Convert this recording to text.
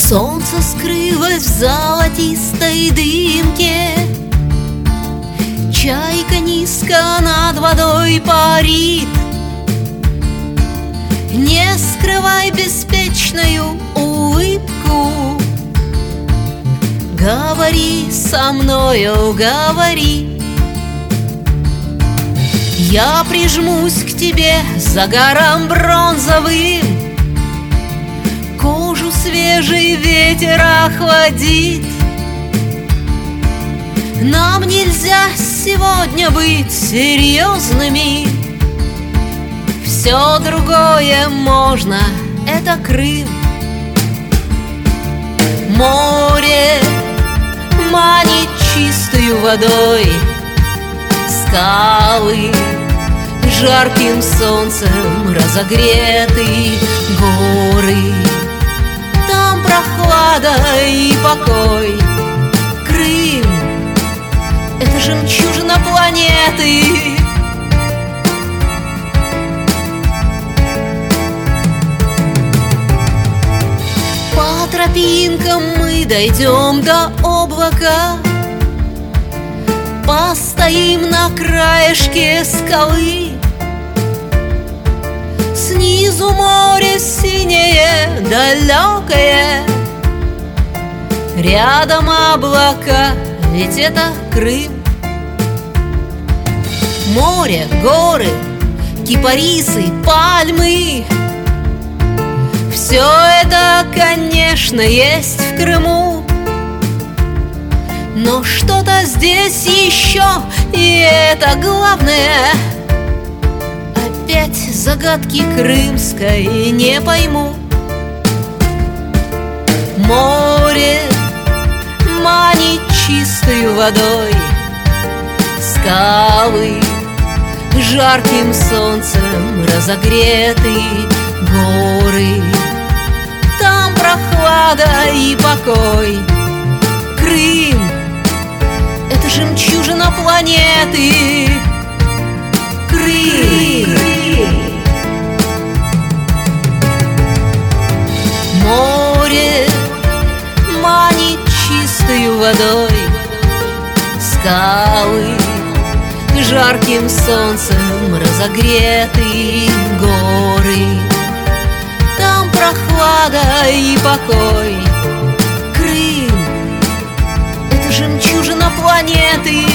Солнце скрылось в золотистой дымке, чайка низко над водой парит. Не скрывай беспечную улыбку, говори со мною, говори. Я прижмусь к тебе загаром бронзовым, кожу свежий ветер охладит. Нам нельзя сегодня быть серьезными, все другое можно, это Крым. Море манит чистою водой, скалы жарким солнцем разогреты, горы, там прохлада и покой. Крым — это жемчужина планеты. По тропинкам мы дойдем до облака, постоим на краешке скалы. Снизу море синее, далекое, рядом облака, ведь это Крым. Море, горы, кипарисы, пальмы — все это, конечно, есть в Крыму. Но что-то здесь еще, и это главное. Опять загадки крымской не пойму. Море манит чистою водой, скалы жарким солнцем разогреты, горы, там прохлада и покой. Крым — это жемчужина планеты. Крым. Море манит чистою водой, скалы жарким солнцем разогреты, горы, там прохлада и покой. Крым — это жемчужина планеты.